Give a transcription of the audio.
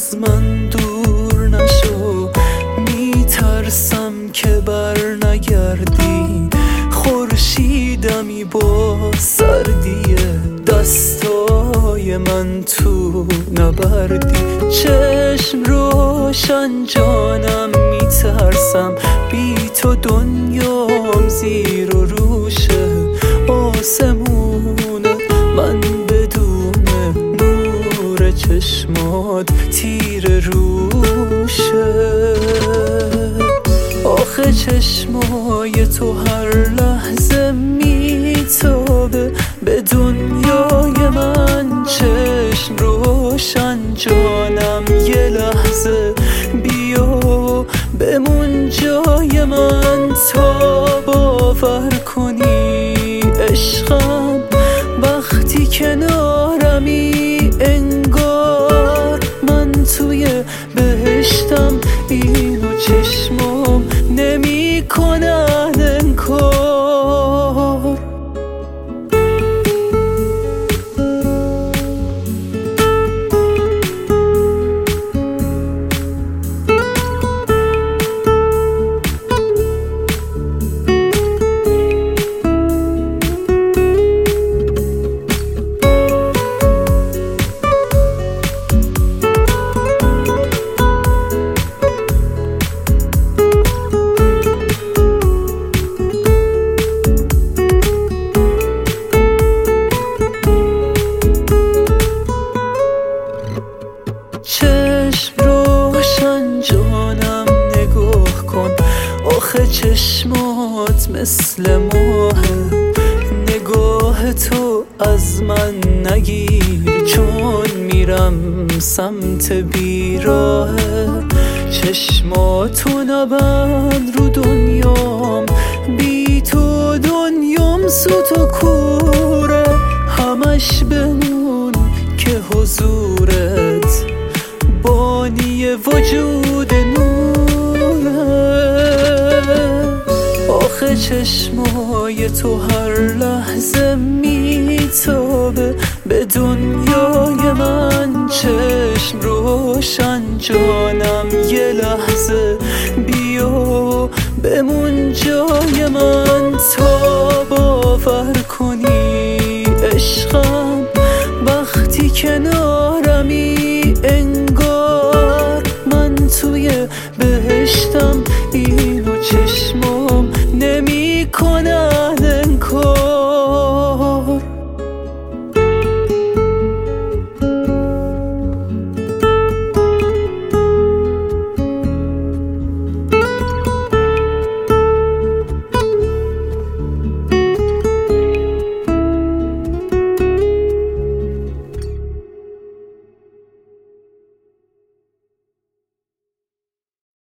از من دور نشو، میترسم که بر نگردی. خورشیدمی با سردی دستای من تو نبردی. چشم روشن جانم میترسم، بی تو دنیام زیر و روشه. آسمونه من بدون نور چشمات تیر روشه. آخه چشمای تو هر لحظه میتابه به دنیای من. چشم روشن جانم یه لحظه بیا بمون جای من تا باور کنی عشقم. وقتی کنارمی انگار من توی بهشتم. اینو چشمام نمی کنن انکار. چشم روشن جانم نگاه کن، آخه چشمات مثل ماهه. نگاه تو از من نگیر چون میرم سمت بیراهه. چشماتو نبند رو دنیام، بی تو دنیام سوت و کوره. همش بمون که حضورت بانی وجود نوره. آخه چشمای تو هر لحظه میتابه به دنیای من. چشم روشن جانم یه لحظه بیا بمون جای من تا باور کنی عشقم.